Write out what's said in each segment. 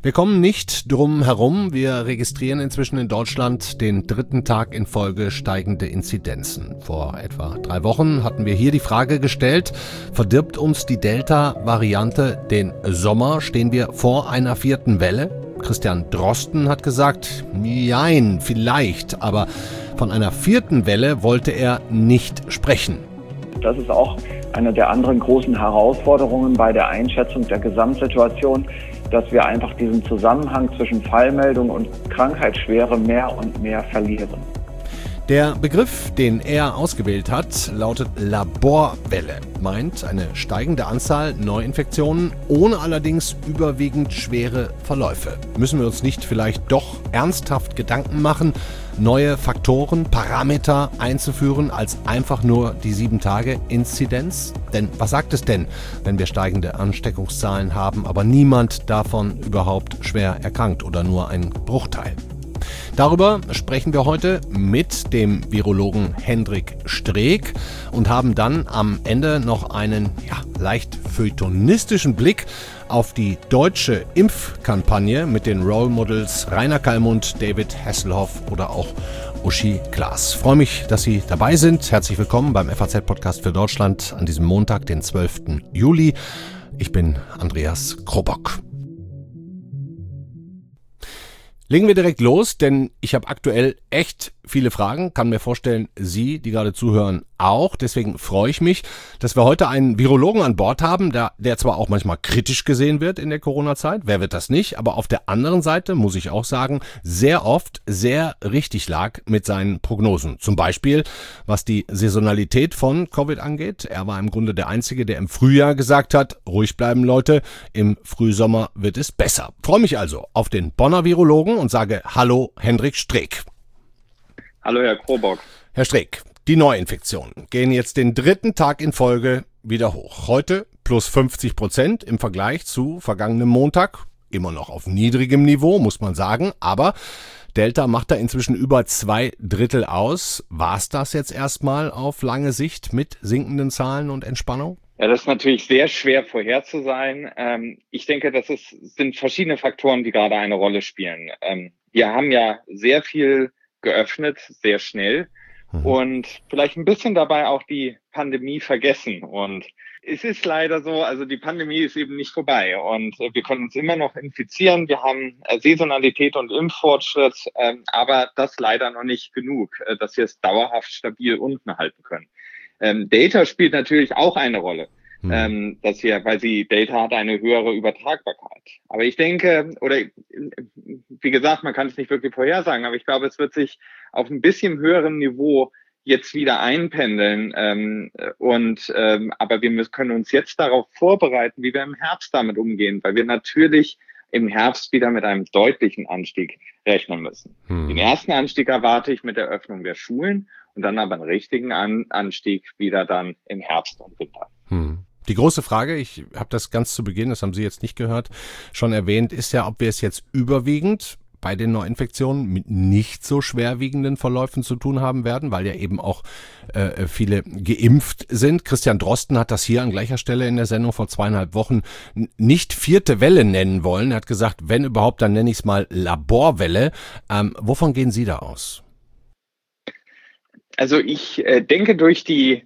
Wir kommen nicht drum herum. Wir registrieren inzwischen in Deutschland den 3. Tag in Folge steigende Inzidenzen. Vor etwa 3 Wochen hatten wir hier die Frage gestellt, verdirbt uns die Delta-Variante den Sommer? Stehen wir vor einer 4. Welle? Christian Drosten hat gesagt, nein, vielleicht, aber von einer 4. Welle wollte er nicht sprechen. Das ist auch eine der anderen großen Herausforderungen bei der Einschätzung der Gesamtsituation, dass wir einfach diesen Zusammenhang zwischen Fallmeldung und Krankheitsschwere mehr und mehr verlieren. Der Begriff, den er ausgewählt hat, lautet Laborwelle, meint eine steigende Anzahl Neuinfektionen, ohne allerdings überwiegend schwere Verläufe. Müssen wir uns nicht vielleicht doch ernsthaft Gedanken machen, neue Faktoren, Parameter einzuführen, als einfach nur die 7-Tage-Inzidenz? Denn was sagt es denn, wenn wir steigende Ansteckungszahlen haben, aber niemand davon überhaupt schwer erkrankt oder nur ein Bruchteil? Darüber sprechen wir heute mit dem Virologen Hendrik Streeck und haben dann am Ende noch einen leicht feuilletonistischen Blick auf die deutsche Impfkampagne mit den Role Models Rainer Kallmund, David Hasselhoff oder auch Uschi Glas. Ich freue mich, dass Sie dabei sind. Herzlich willkommen beim FAZ-Podcast für Deutschland an diesem Montag, den 12. Juli. Ich bin Andreas Krobock. Legen wir direkt los, denn ich habe aktuell echt viele Fragen, kann mir vorstellen, Sie, die gerade zuhören, auch. Deswegen freue ich mich, dass wir heute einen Virologen an Bord haben, der zwar auch manchmal kritisch gesehen wird in der Corona-Zeit, wer wird das nicht, aber auf der anderen Seite, muss ich auch sagen, sehr oft sehr richtig lag mit seinen Prognosen. Zum Beispiel, was die Saisonalität von Covid angeht. Er war im Grunde der Einzige, der im Frühjahr gesagt hat, ruhig bleiben Leute, im Frühsommer wird es besser. Ich freue mich also auf den Bonner Virologen und sage Hallo Hendrik Streeck. Hallo Herr Krobock. Herr Streeck, die Neuinfektionen gehen jetzt den 3. Tag in Folge wieder hoch. Heute plus 50% im Vergleich zu vergangenem Montag. Immer noch auf niedrigem Niveau, muss man sagen. Aber Delta macht da inzwischen über 2/3 aus. War es das jetzt erstmal auf lange Sicht mit sinkenden Zahlen und Entspannung? Ja, das ist natürlich sehr schwer vorherzusagen. Ich denke, sind verschiedene Faktoren, die gerade eine Rolle spielen. Wir haben ja sehr viel geöffnet, sehr schnell und vielleicht ein bisschen dabei auch die Pandemie vergessen. Und es ist leider so, also die Pandemie ist eben nicht vorbei und wir können uns immer noch infizieren. Wir haben Saisonalität und Impffortschritt, aber das leider noch nicht genug, dass wir es dauerhaft stabil unten halten können. Delta spielt natürlich auch eine Rolle, weil Delta hat eine höhere Übertragbarkeit. Aber ich denke, oder wie gesagt, man kann es nicht wirklich vorhersagen, aber ich glaube, es wird sich auf ein bisschen höherem Niveau jetzt wieder einpendeln. Aber wir können uns jetzt darauf vorbereiten, wie wir im Herbst damit umgehen, weil wir natürlich im Herbst wieder mit einem deutlichen Anstieg rechnen müssen. Den ersten Anstieg erwarte ich mit der Öffnung der Schulen und dann aber einen richtigen Anstieg wieder dann im Herbst und Winter. Die große Frage, ich habe das ganz zu Beginn, das haben Sie jetzt nicht gehört, schon erwähnt, ist ja, ob wir es jetzt überwiegend bei den Neuinfektionen mit nicht so schwerwiegenden Verläufen zu tun haben werden, weil ja eben auch viele geimpft sind. Christian Drosten hat das hier an gleicher Stelle in der Sendung vor 2,5 Wochen nicht 4. Welle nennen wollen. Er hat gesagt, wenn überhaupt, dann nenne ich es mal Laborwelle. Wovon gehen Sie da aus? Also ich denke, durch die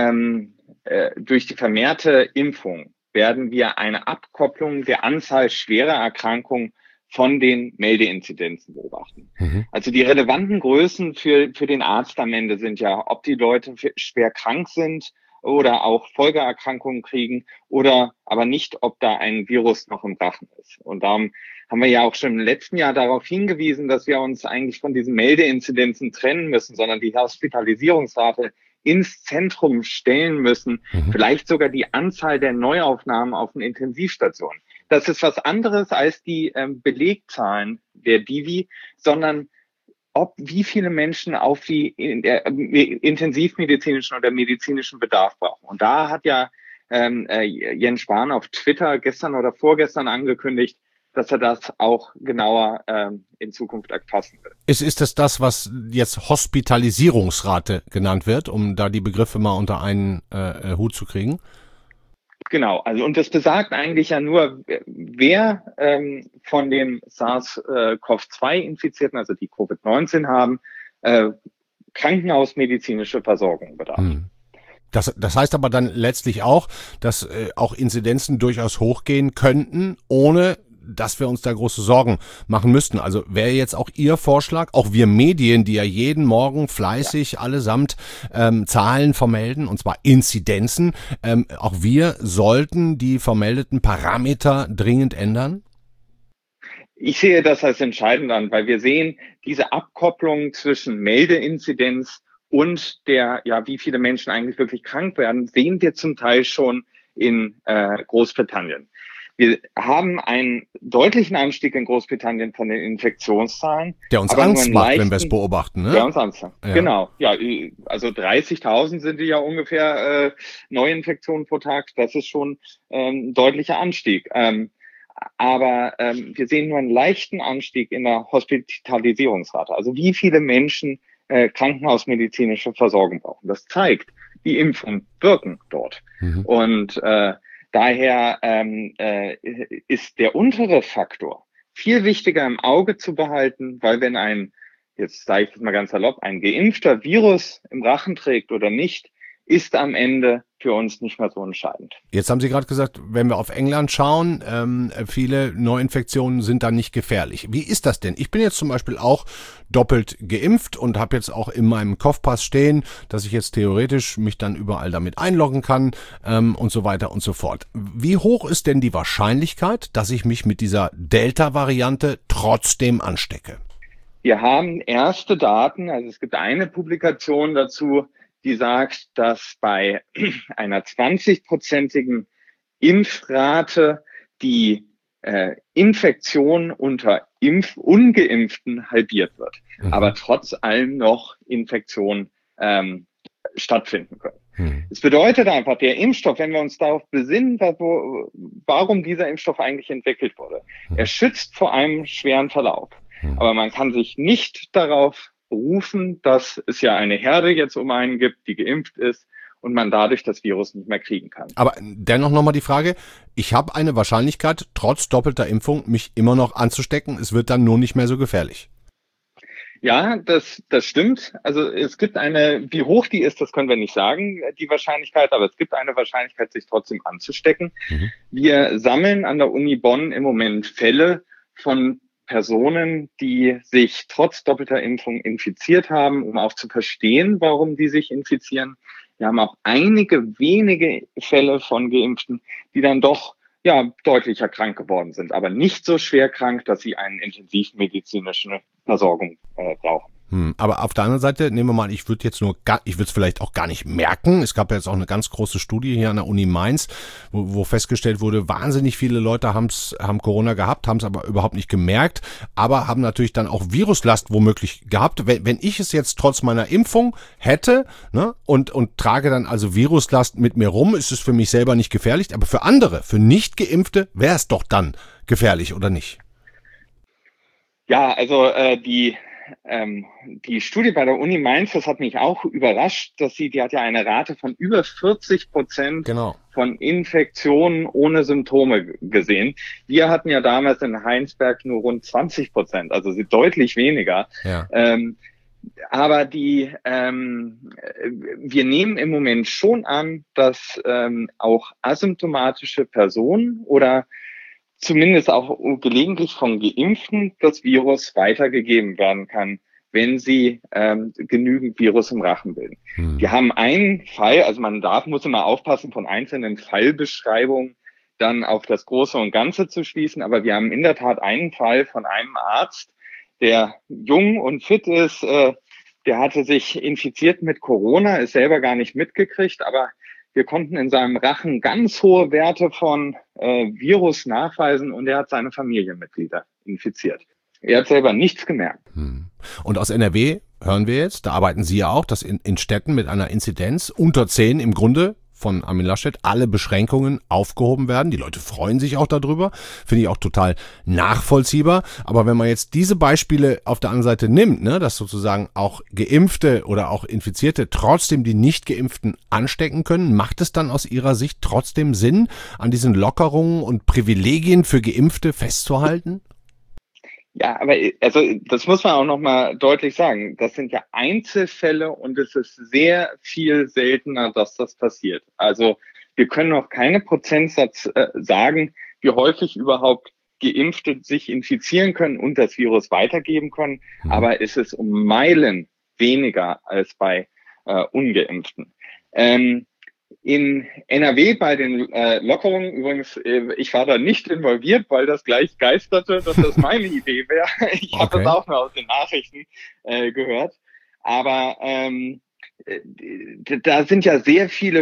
vermehrte Impfung werden wir eine Abkopplung der Anzahl schwerer Erkrankungen von den Meldeinzidenzen beobachten. Also die relevanten Größen für den Arzt am Ende sind ja, ob die Leute schwer krank sind oder auch Folgeerkrankungen kriegen oder aber nicht, ob da ein Virus noch im Rachen ist. Und darum haben wir ja auch schon im letzten Jahr darauf hingewiesen, dass wir uns eigentlich von diesen Meldeinzidenzen trennen müssen, sondern die Hospitalisierungsrate ins Zentrum stellen müssen, vielleicht sogar die Anzahl der Neuaufnahmen auf den Intensivstationen. Das ist was anderes als die Belegzahlen der Divi, sondern wie viele Menschen auf die intensivmedizinischen oder medizinischen Bedarf brauchen. Und da hat ja Jens Spahn auf Twitter gestern oder vorgestern angekündigt, dass er das auch genauer in Zukunft erfassen will. Ist das, was jetzt Hospitalisierungsrate genannt wird, um da die Begriffe mal unter einen Hut zu kriegen? Genau, also und das besagt eigentlich ja nur, wer von den SARS-CoV-2-Infizierten, also die Covid-19 haben, krankenhausmedizinische Versorgung bedarf. Das heißt aber dann letztlich auch, dass auch Inzidenzen durchaus hochgehen könnten, ohne dass wir uns da große Sorgen machen müssten. Also wäre jetzt auch Ihr Vorschlag, auch wir Medien, die ja jeden Morgen fleißig allesamt Zahlen vermelden, und zwar Inzidenzen, auch wir sollten die vermeldeten Parameter dringend ändern? Ich sehe das als entscheidend an, weil wir sehen diese Abkopplung zwischen Meldeinzidenz und wie viele Menschen eigentlich wirklich krank werden, sehen wir zum Teil schon in Großbritannien. Wir haben einen deutlichen Anstieg in Großbritannien von den Infektionszahlen. Der uns Angst macht, wenn wir es beobachten, ne? Der uns Angst macht, ja. Genau. Ja, also 30.000 sind ja ungefähr Neuinfektionen pro Tag. Das ist schon ein deutlicher Anstieg. Aber wir sehen nur einen leichten Anstieg in der Hospitalisierungsrate. Also wie viele Menschen krankenhausmedizinische Versorgung brauchen. Das zeigt, die Impfungen wirken dort. Und daher ist der untere Faktor viel wichtiger im Auge zu behalten, weil wenn jetzt sage ich das mal ganz salopp, ein geimpfter Virus im Rachen trägt oder nicht, ist am Ende für uns nicht mehr so entscheidend. Jetzt haben Sie gerade gesagt, wenn wir auf England schauen, viele Neuinfektionen sind da nicht gefährlich. Wie ist das denn? Ich bin jetzt zum Beispiel auch doppelt geimpft und habe jetzt auch in meinem Kopfpass stehen, dass ich jetzt theoretisch mich dann überall damit einloggen kann und so weiter und so fort. Wie hoch ist denn die Wahrscheinlichkeit, dass ich mich mit dieser Delta-Variante trotzdem anstecke? Wir haben erste Daten, also es gibt eine Publikation dazu, die sagt, dass bei einer 20-prozentigen Impfrate die Infektion unter Ungeimpften halbiert wird, aber trotz allem noch Infektionen stattfinden können. Das bedeutet einfach, der Impfstoff, wenn wir uns darauf besinnen, warum dieser Impfstoff eigentlich entwickelt wurde, er schützt vor einem schweren Verlauf. Aber man kann sich nicht darauf berufen, dass es ja eine Herde jetzt um einen gibt, die geimpft ist und man dadurch das Virus nicht mehr kriegen kann. Aber dennoch nochmal die Frage, ich habe eine Wahrscheinlichkeit, trotz doppelter Impfung, mich immer noch anzustecken. Es wird dann nur nicht mehr so gefährlich. Ja, das stimmt. Also es gibt wie hoch die ist, das können wir nicht sagen, die Wahrscheinlichkeit, aber es gibt eine Wahrscheinlichkeit, sich trotzdem anzustecken. Wir sammeln an der Uni Bonn im Moment Fälle von Personen, die sich trotz doppelter Impfung infiziert haben, um auch zu verstehen, warum die sich infizieren. Wir haben auch einige wenige Fälle von Geimpften, die dann doch deutlicher krank geworden sind, aber nicht so schwer krank, dass sie eine intensivmedizinische Versorgung brauchen. Aber auf der anderen Seite, nehmen wir mal, ich würde es vielleicht auch gar nicht merken. Es gab ja jetzt auch eine ganz große Studie hier an der Uni Mainz, wo festgestellt wurde, wahnsinnig viele Leute haben Corona gehabt, haben es aber überhaupt nicht gemerkt, aber haben natürlich dann auch Viruslast womöglich gehabt. Wenn ich es jetzt trotz meiner Impfung hätte, ne, und trage dann also Viruslast mit mir rum, ist es für mich selber nicht gefährlich, aber für andere, für Nicht-Geimpfte, wäre es doch dann gefährlich, oder nicht? Ja, also die Studie bei der Uni Mainz, das hat mich auch überrascht, die hat ja eine Rate von über 40% von Infektionen ohne Symptome gesehen. Wir hatten ja damals in Heinsberg nur rund 20%, also deutlich weniger. Ja. Aber wir nehmen im Moment schon an, dass auch asymptomatische Personen oder zumindest auch gelegentlich von Geimpften das Virus weitergegeben werden kann, wenn sie genügend Virus im Rachen bilden. Wir haben einen Fall, also muss immer aufpassen, von einzelnen Fallbeschreibungen dann auf das Große und Ganze zu schließen, aber wir haben in der Tat einen Fall von einem Arzt, der jung und fit ist, der hatte sich infiziert mit Corona, ist selber gar nicht mitgekriegt, aber wir konnten in seinem Rachen ganz hohe Werte von Virus nachweisen und er hat seine Familienmitglieder infiziert. Er hat selber nichts gemerkt. Und aus NRW hören wir jetzt, da arbeiten Sie ja auch, dass in Städten mit einer Inzidenz unter 10 im Grunde von Armin Laschet, alle Beschränkungen aufgehoben werden. Die Leute freuen sich auch darüber, finde ich auch total nachvollziehbar. Aber wenn man jetzt diese Beispiele auf der anderen Seite nimmt, ne, dass sozusagen auch Geimpfte oder auch Infizierte trotzdem die Nicht-Geimpften anstecken können, macht es dann aus Ihrer Sicht trotzdem Sinn, an diesen Lockerungen und Privilegien für Geimpfte festzuhalten? Ja, aber also das muss man auch nochmal deutlich sagen. Das sind ja Einzelfälle und es ist sehr viel seltener, dass das passiert. Also wir können noch keine Prozentsatz sagen, wie häufig überhaupt Geimpfte sich infizieren können und das Virus weitergeben können. Aber es ist um Meilen weniger als bei Ungeimpften. In NRW bei den Lockerungen übrigens, ich war da nicht involviert, weil das gleich geisterte, dass das meine Idee wäre. Ich habe das auch nur aus den Nachrichten gehört. Aber da sind ja sehr viele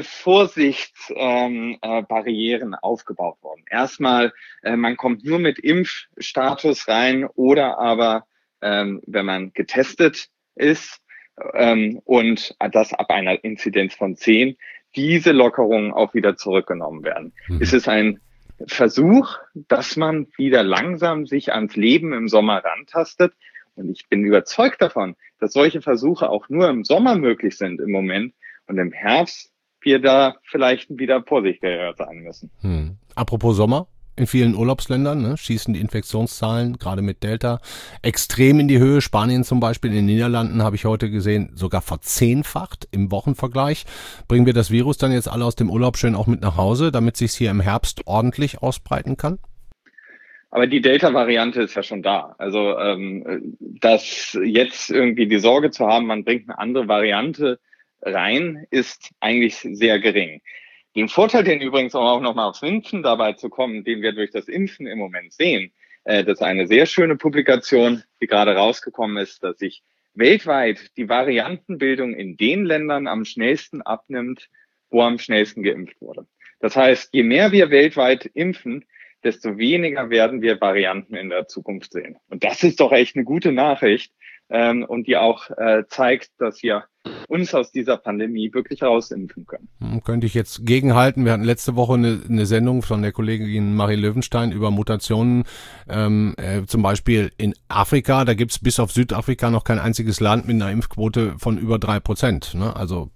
Vorsichtsbarrieren aufgebaut worden. Erstmal, man kommt nur mit Impfstatus rein oder aber, wenn man getestet ist und das ab einer Inzidenz von 10, diese Lockerungen auch wieder zurückgenommen werden. Es ist ein Versuch, dass man wieder langsam sich ans Leben im Sommer rantastet. Und ich bin überzeugt davon, dass solche Versuche auch nur im Sommer möglich sind im Moment und im Herbst wir da vielleicht wieder vorsichtiger sein müssen. Apropos Sommer. In vielen Urlaubsländern schießen die Infektionszahlen, gerade mit Delta, extrem in die Höhe. Spanien zum Beispiel, in den Niederlanden habe ich heute gesehen, sogar verzehnfacht im Wochenvergleich. Bringen wir das Virus dann jetzt alle aus dem Urlaub schön auch mit nach Hause, damit es sich hier im Herbst ordentlich ausbreiten kann? Aber die Delta-Variante ist ja schon da. Also dass jetzt irgendwie die Sorge zu haben, man bringt eine andere Variante rein, ist eigentlich sehr gering. Den Vorteil, den übrigens auch nochmal aufs Impfen dabei zu kommen, den wir durch das Impfen im Moment sehen, das ist eine sehr schöne Publikation, die gerade rausgekommen ist, dass sich weltweit die Variantenbildung in den Ländern am schnellsten abnimmt, wo am schnellsten geimpft wurde. Das heißt, je mehr wir weltweit impfen, desto weniger werden wir Varianten in der Zukunft sehen. Und das ist doch echt eine gute Nachricht und die auch zeigt, dass wir uns aus dieser Pandemie wirklich rausimpfen können. Könnte ich jetzt gegenhalten. Wir hatten letzte Woche eine Sendung von der Kollegin Marie Löwenstein über Mutationen, zum Beispiel in Afrika. Da gibt's bis auf Südafrika noch kein einziges Land mit einer Impfquote von über 3%. Ne? Also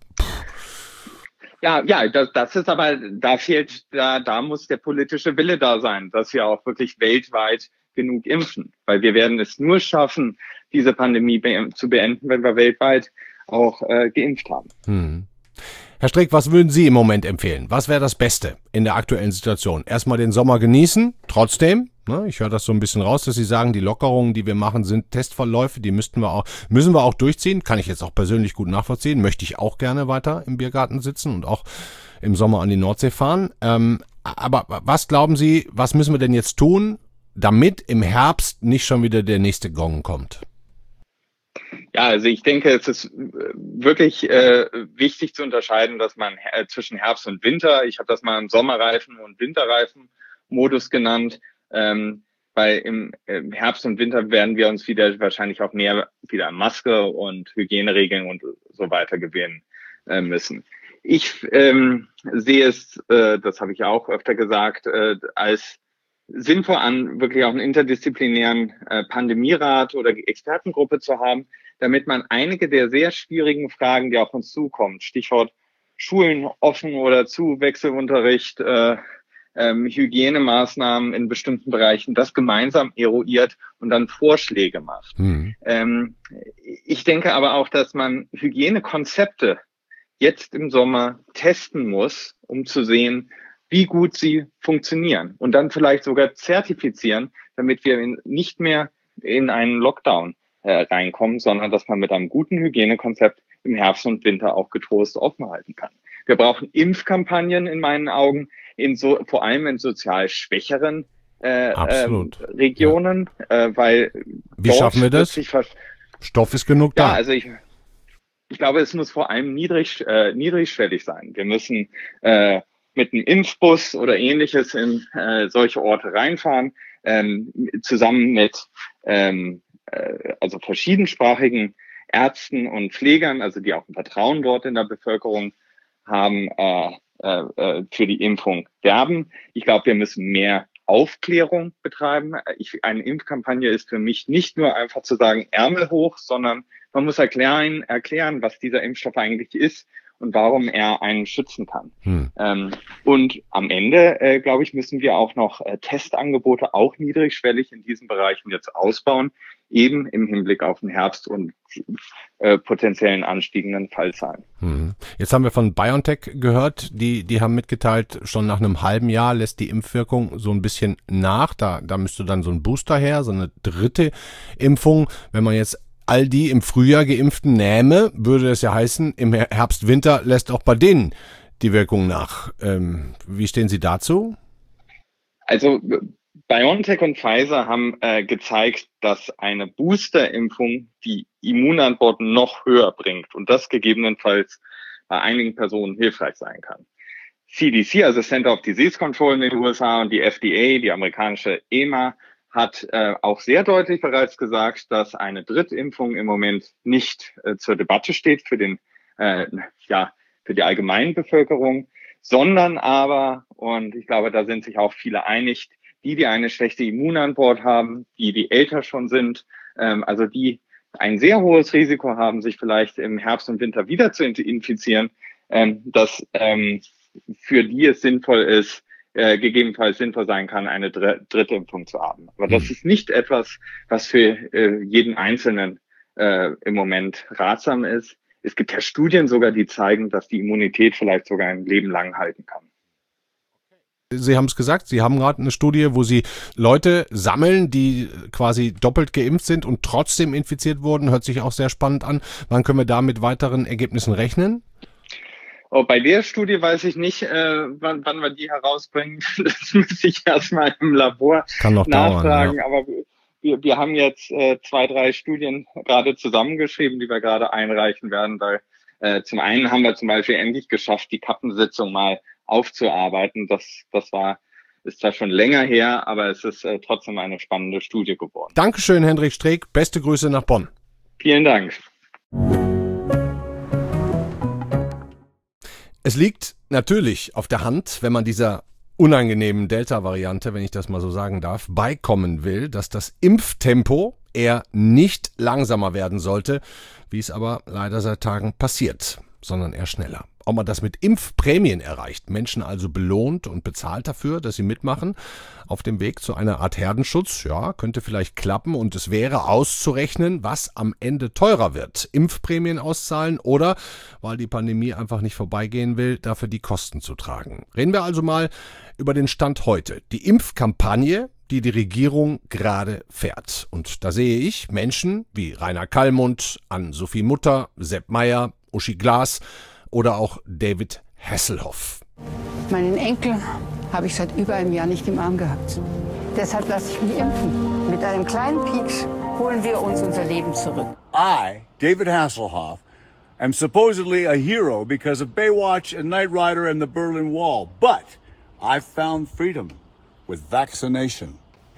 Ja, das ist aber, da muss der politische Wille da sein, dass wir auch wirklich weltweit genug impfen. Weil wir werden es nur schaffen, diese Pandemie zu beenden, wenn wir weltweit auch geimpft haben. Herr Streeck, was würden Sie im Moment empfehlen? Was wäre das Beste in der aktuellen Situation? Erstmal den Sommer genießen, trotzdem. Ne, ich höre das so ein bisschen raus, dass Sie sagen, die Lockerungen, die wir machen, sind Testverläufe, die müssen wir auch durchziehen. Kann ich jetzt auch persönlich gut nachvollziehen. Möchte ich auch gerne weiter im Biergarten sitzen und auch im Sommer an die Nordsee fahren. Aber was glauben Sie, was müssen wir denn jetzt tun, damit im Herbst nicht schon wieder der nächste Gong kommt? Ja, also ich denke, es ist wirklich wichtig zu unterscheiden, dass man zwischen Herbst und Winter, ich habe das mal im Sommerreifen- und Winterreifen-Modus genannt, weil im Herbst und Winter werden wir uns wieder wahrscheinlich auch mehr wieder an Maske und Hygieneregeln und so weiter gewöhnen müssen. Ich sehe es, das habe ich auch öfter gesagt, als sinnvoll an, wirklich auch einen interdisziplinären Pandemierat oder Expertengruppe zu haben, damit man einige der sehr schwierigen Fragen, die auf uns zukommen, Stichwort Schulen offen oder zu, Wechselunterricht, Hygienemaßnahmen in bestimmten Bereichen, das gemeinsam eruiert und dann Vorschläge macht. Ich denke aber auch, dass man Hygienekonzepte jetzt im Sommer testen muss, um zu sehen, wie gut sie funktionieren und dann vielleicht sogar zertifizieren, damit wir nicht mehr in einen Lockdown reinkommen, sondern dass man mit einem guten Hygienekonzept im Herbst und Winter auch getrost offen halten kann. Wir brauchen Impfkampagnen in meinen Augen, vor allem in sozial schwächeren Regionen, weil wie schaffen wir das? Stoff ist genug da. Ja, also ich glaube, es muss vor allem niedrigschwellig sein. Wir müssen mit einem Impfbus oder ähnliches in solche Orte reinfahren, zusammen mit also verschiedensprachigen Ärzten und Pflegern, also die auch ein Vertrauen dort in der Bevölkerung haben, für die Impfung werben. Ich glaube, wir müssen mehr Aufklärung betreiben. Eine Impfkampagne ist für mich nicht nur einfach zu sagen, Ärmel hoch, sondern man muss erklären, was dieser Impfstoff eigentlich ist und warum er einen schützen kann. Und am Ende, glaube ich, müssen wir auch noch Testangebote auch niedrigschwellig in diesen Bereichen jetzt ausbauen, eben im Hinblick auf den Herbst und potenziellen anstiegenden Fallzahlen. Jetzt haben wir von BioNTech gehört, die haben mitgeteilt, schon nach einem halben Jahr lässt die Impfwirkung so ein bisschen nach. Da müsste dann so ein Booster her, so eine dritte Impfung. Wenn man jetzt all die im Frühjahr Geimpften nähme, würde es ja heißen, im Herbst, Winter lässt auch bei denen die Wirkung nach. Wie stehen Sie dazu? Also BioNTech und Pfizer haben gezeigt, dass eine Boosterimpfung die Immunantworten noch höher bringt und das gegebenenfalls bei einigen Personen hilfreich sein kann. CDC, also Center of Disease Control in den USA, und die FDA, die amerikanische EMA, hat auch sehr deutlich bereits gesagt, dass eine Drittimpfung im Moment nicht zur Debatte steht für die allgemeine Bevölkerung, sondern aber, und ich glaube, da sind sich auch viele einig, die eine schlechte Immunantwort haben, die älter schon sind, also die ein sehr hohes Risiko haben, sich vielleicht im Herbst und Winter wieder zu infizieren, dass für die es sinnvoll ist, gegebenenfalls sinnvoll sein kann, eine dritte Impfung zu haben. Aber das ist nicht etwas, was für jeden Einzelnen im Moment ratsam ist. Es gibt ja Studien sogar, die zeigen, dass die Immunität vielleicht sogar ein Leben lang halten kann. Sie haben es gesagt, Sie haben gerade eine Studie, wo Sie Leute sammeln, die quasi doppelt geimpft sind und trotzdem infiziert wurden. Hört sich auch sehr spannend an. Wann können wir da mit weiteren Ergebnissen rechnen? Oh, bei der Studie weiß ich nicht, wann wir die herausbringen. Das müsste ich erstmal im Labor nachfragen. Ja. Aber wir haben jetzt 2, 3 Studien gerade zusammengeschrieben, die wir gerade einreichen werden, weil zum einen haben wir zum Beispiel endlich geschafft, die Kappensitzung mal aufzuarbeiten. Das ist zwar schon länger her, aber es ist trotzdem eine spannende Studie geworden. Dankeschön, Hendrik Streeck. Beste Grüße nach Bonn. Vielen Dank. Es liegt natürlich auf der Hand, wenn man dieser unangenehmen Delta-Variante, wenn ich das mal so sagen darf, beikommen will, dass das Impftempo eher nicht langsamer werden sollte, wie es aber leider seit Tagen passiert, sondern eher schneller. Ob man das mit Impfprämien erreicht, Menschen also belohnt und bezahlt dafür, dass sie mitmachen, auf dem Weg zu einer Art Herdenschutz, ja, könnte vielleicht klappen und es wäre auszurechnen, was am Ende teurer wird. Impfprämien auszahlen oder, weil die Pandemie einfach nicht vorbeigehen will, dafür die Kosten zu tragen. Reden wir also mal über den Stand heute. Die Impfkampagne, die Regierung gerade fährt. Und da sehe ich Menschen wie Rainer Kallmund, Ann-Sophie Mutter, Sepp Maier, Uschi Glas oder auch David Hasselhoff. Meinen Enkel habe ich seit über einem Jahr nicht im Arm gehabt. Deshalb lasse ich mich impfen. Mit einem kleinen Pieks holen wir uns unser Leben zurück. I, David Hasselhoff, am supposedly a hero because of Baywatch and Knight Rider and the Berlin Wall. But I've found freedom with vaccination.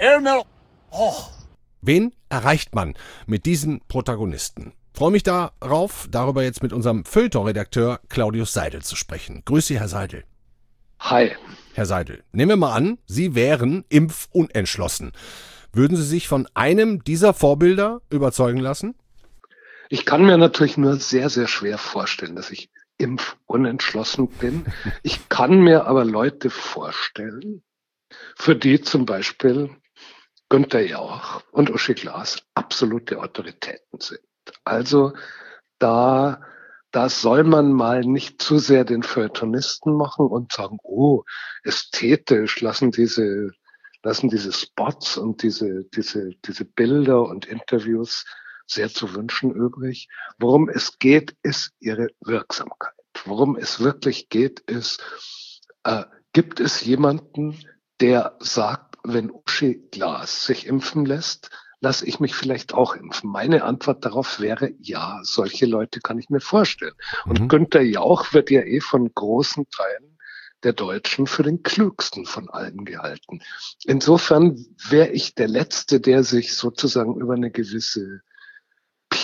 Wen erreicht man mit diesen Protagonisten? Freue mich darauf, darüber jetzt mit unserem Feuilleton-Redakteur Claudius Seidel zu sprechen. Grüß Sie, Herr Seidel. Hi. Herr Seidel, nehmen wir mal an, Sie wären impfunentschlossen. Würden Sie sich von einem dieser Vorbilder überzeugen lassen? Ich kann mir natürlich nur sehr, sehr schwer vorstellen, dass ich impfunentschlossen bin. Ich kann mir aber Leute vorstellen, für die zum Beispiel Günther Jauch und Uschi Glas absolute Autoritäten sind. Also da soll man mal nicht zu sehr den Feuilletonisten machen und sagen, oh, ästhetisch lassen diese Spots und diese Bilder und Interviews sehr zu wünschen übrig. Worum es geht, ist ihre Wirksamkeit. Worum es wirklich geht, ist, gibt es jemanden, der sagt, wenn Uschi Glas sich impfen lässt, lasse ich mich vielleicht auch impfen? Meine Antwort darauf wäre, ja, solche Leute kann ich mir vorstellen. Und Günther Jauch wird ja von großen Teilen der Deutschen für den klügsten von allen gehalten. Insofern wäre ich der Letzte, der sich sozusagen über eine gewisse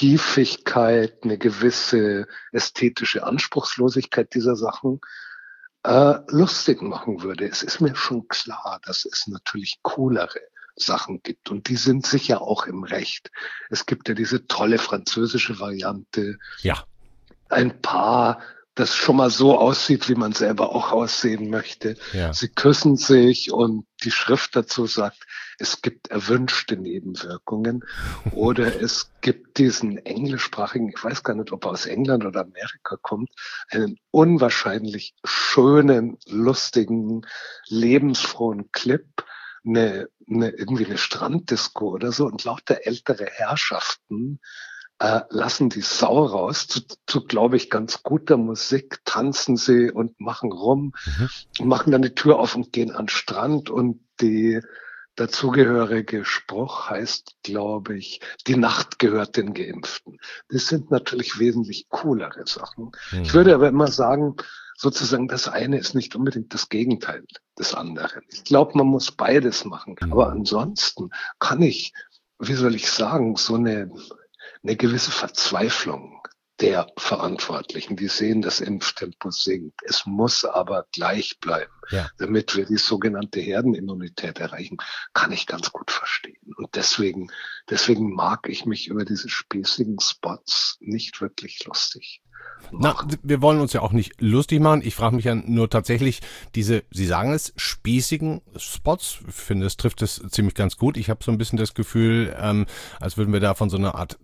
Piefigkeit, eine gewisse ästhetische Anspruchslosigkeit dieser Sachen lustig machen würde. Es ist mir schon klar, dass es natürlich coolere Sachen gibt und die sind sicher auch im Recht. Es gibt ja diese tolle französische Variante. Ja. Ein Paar, das schon mal so aussieht, wie man selber auch aussehen möchte. Ja. Sie küssen sich und die Schrift dazu sagt, es gibt erwünschte Nebenwirkungen. Oder es gibt diesen englischsprachigen, ich weiß gar nicht, ob er aus England oder Amerika kommt, einen unwahrscheinlich schönen, lustigen, lebensfrohen Clip, irgendwie eine Stranddisco oder so und lauter ältere Herrschaften lassen die Sau raus, zu glaube ich, ganz guter Musik, tanzen sie und machen rum, machen dann die Tür auf und gehen an den Strand und die dazugehörige Spruch heißt, glaube ich, die Nacht gehört den Geimpften. Das sind natürlich wesentlich coolere Sachen. Ich würde aber immer sagen, sozusagen das eine ist nicht unbedingt das Gegenteil des anderen. Ich glaube, man muss beides machen. Aber ansonsten kann ich, wie soll ich sagen, so eine gewisse Verzweiflung der Verantwortlichen, die sehen, das Impftempo sinkt. Es muss aber gleich bleiben, damit wir die sogenannte Herdenimmunität erreichen, kann ich ganz gut verstehen. Und deswegen mag ich mich über diese spießigen Spots nicht wirklich lustig machen. Na, wir wollen uns ja auch nicht lustig machen. Ich frage mich ja nur tatsächlich, Sie sagen es, spießigen Spots, ich finde, es trifft es ziemlich ganz gut. Ich habe so ein bisschen das Gefühl, als würden wir da von so einer Art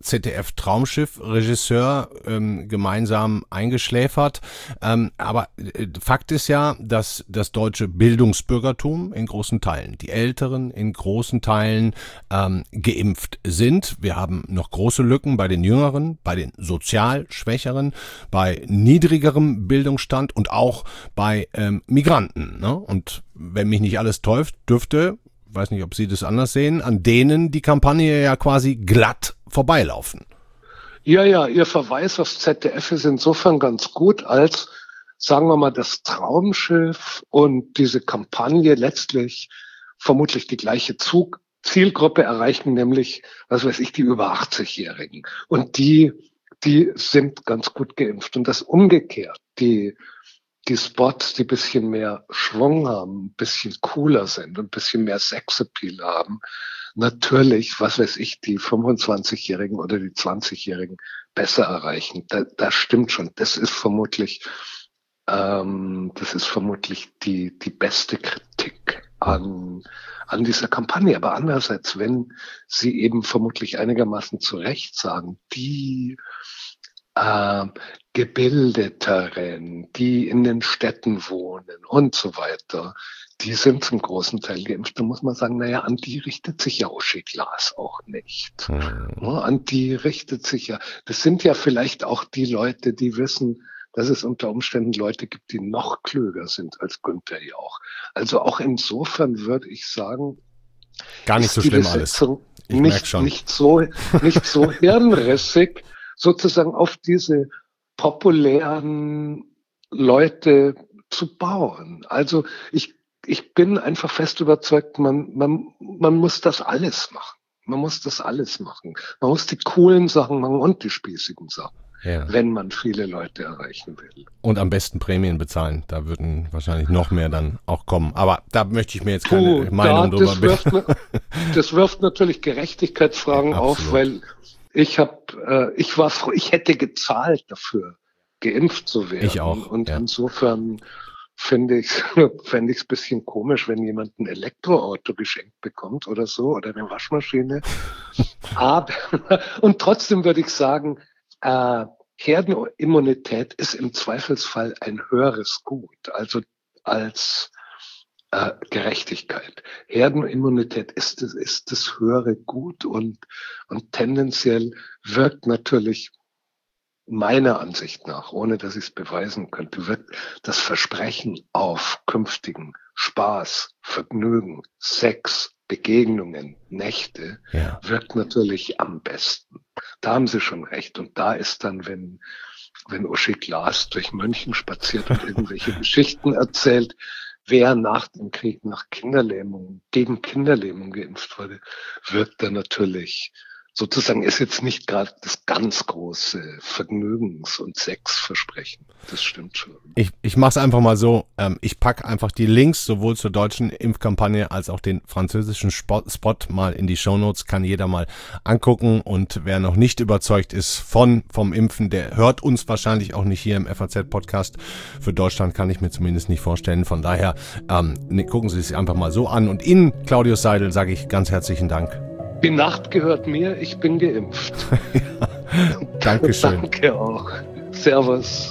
ZDF-Traumschiff-Regisseur gemeinsam eingeschläfert. Aber Fakt ist ja, dass das deutsche Bildungsbürgertum in großen Teilen, die Älteren in großen Teilen geimpft sind. Wir haben noch große Lücken bei den Jüngeren, bei den sozial Schwächeren, bei niedrigerem Bildungsstand und auch bei Migranten. Ne? Und wenn mich nicht alles täuscht, dürfte, weiß nicht, ob Sie das anders sehen, an denen die Kampagne ja quasi glatt vorbeilaufen. Ja, Ihr Verweis aufs ZDF ist insofern ganz gut, als, sagen wir mal, das Traumschiff und diese Kampagne letztlich vermutlich die gleiche Zielgruppe erreichen, nämlich, was weiß ich, die über 80-Jährigen. Und die sind ganz gut geimpft. Und das umgekehrt, die Spots, die ein bisschen mehr Schwung haben, ein bisschen cooler sind und ein bisschen mehr Sexappeal haben, natürlich, was weiß ich, die 25-Jährigen oder die 20-Jährigen besser erreichen. Das stimmt schon. Das ist vermutlich die beste Kritik an dieser Kampagne. Aber andererseits, wenn Sie eben vermutlich einigermaßen zu Recht sagen, die Gebildeteren, die in den Städten wohnen und so weiter, die sind zum großen Teil geimpft. Da muss man sagen, naja, an die richtet sich ja Uschi Glas auch nicht. An die richtet sich ja, das sind ja vielleicht auch die Leute, die wissen, dass es unter Umständen Leute gibt, die noch klüger sind als Günther Jauch. Also auch insofern würde ich sagen, gar nicht so schlimm alles. Ich merke schon. Nicht so hirnrissig, sozusagen auf diese populären Leute zu bauen. Also ich bin einfach fest überzeugt, man muss das alles machen. Man muss das alles machen. Man muss die coolen Sachen machen und die spießigen Sachen. Ja. Wenn man viele Leute erreichen will. Und am besten Prämien bezahlen. Da würden wahrscheinlich noch mehr dann auch kommen. Aber da möchte ich mir jetzt keine Meinung drüber bilden. Das wirft natürlich Gerechtigkeitsfragen auf, weil ich hätte gezahlt dafür, geimpft zu werden. Ich auch. Und insofern fände ich es ein bisschen komisch, wenn jemand ein Elektroauto geschenkt bekommt oder so, oder eine Waschmaschine. Und trotzdem würde ich sagen, Herdenimmunität ist im Zweifelsfall ein höheres Gut, also als Gerechtigkeit. Herdenimmunität ist das höhere Gut und tendenziell wirkt natürlich meiner Ansicht nach, ohne dass ich es beweisen könnte, wirkt das Versprechen auf künftigen Spaß, Vergnügen, Sex, Begegnungen, Nächte, wirkt natürlich am besten. Da haben Sie schon recht. Und da ist dann, wenn Uschi Glas durch München spaziert und irgendwelche Geschichten erzählt, wer nach dem Krieg gegen Kinderlähmung geimpft wurde, wirkt er natürlich sozusagen ist jetzt nicht gerade das ganz große Vergnügens- und Sexversprechen. Das stimmt schon. Ich mache es einfach mal so, ich packe einfach die Links sowohl zur deutschen Impfkampagne als auch den französischen Spot mal in die Shownotes, kann jeder mal angucken, und wer noch nicht überzeugt ist vom Impfen, der hört uns wahrscheinlich auch nicht hier im FAZ-Podcast. Für Deutschland kann ich mir zumindest nicht vorstellen, von daher gucken Sie es einfach mal so an, und Ihnen, Claudius Seidel, sage ich ganz herzlichen Dank. Die Nacht gehört mir, ich bin geimpft. Ja, Dankeschön. Danke auch. Servus.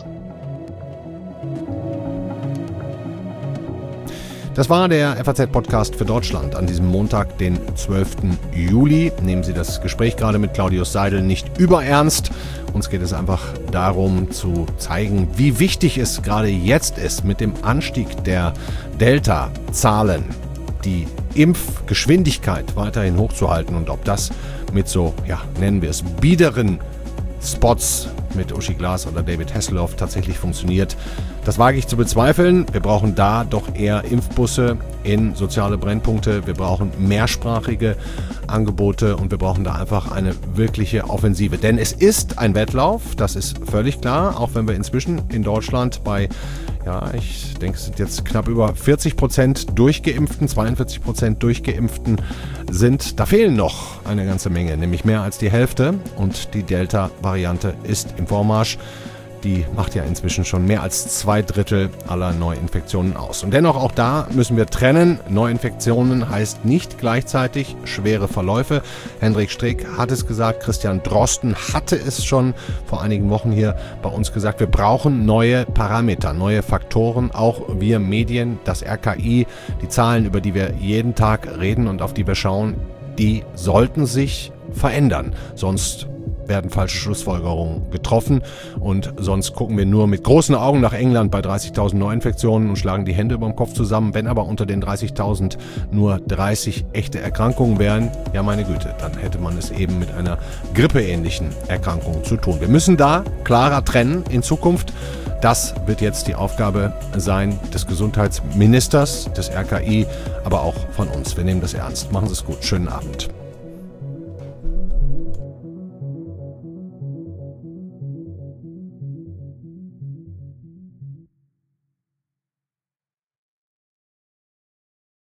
Das war der FAZ-Podcast für Deutschland an diesem Montag, den 12. Juli. Nehmen Sie das Gespräch gerade mit Claudius Seidel nicht überernst. Uns geht es einfach darum zu zeigen, wie wichtig es gerade jetzt ist, mit dem Anstieg der Delta-Zahlen die Impfgeschwindigkeit weiterhin hochzuhalten, und ob das mit so, nennen wir es, biederen Spots mit Uschi Glas oder David Hasselhoff tatsächlich funktioniert. Das wage ich zu bezweifeln. Wir brauchen da doch eher Impfbusse in soziale Brennpunkte. Wir brauchen mehrsprachige Angebote, und wir brauchen da einfach eine wirkliche Offensive. Denn es ist ein Wettlauf, das ist völlig klar, auch wenn wir inzwischen in Deutschland bei, ich denke, es sind jetzt knapp über 40% Durchgeimpften, 42% Durchgeimpften sind. Da fehlen noch eine ganze Menge, nämlich mehr als die Hälfte, und die Delta-Variante ist im Vormarsch. Die macht ja inzwischen schon mehr als 2/3 aller Neuinfektionen aus. Und dennoch, auch da müssen wir trennen. Neuinfektionen heißt nicht gleichzeitig schwere Verläufe. Hendrik Streeck hat es gesagt, Christian Drosten hatte es schon vor einigen Wochen hier bei uns gesagt. Wir brauchen neue Parameter, neue Faktoren, auch wir Medien, das RKI, die Zahlen, über die wir jeden Tag reden und auf die wir schauen, die sollten sich verändern. Sonst werden falsche Schlussfolgerungen getroffen, und sonst gucken wir nur mit großen Augen nach England bei 30.000 Neuinfektionen und schlagen die Hände über dem Kopf zusammen. Wenn aber unter den 30.000 nur 30 echte Erkrankungen wären, ja meine Güte, dann hätte man es eben mit einer grippeähnlichen Erkrankung zu tun. Wir müssen da klarer trennen in Zukunft. Das wird jetzt die Aufgabe sein des Gesundheitsministers, des RKI, aber auch von uns. Wir nehmen das ernst. Machen Sie es gut. Schönen Abend.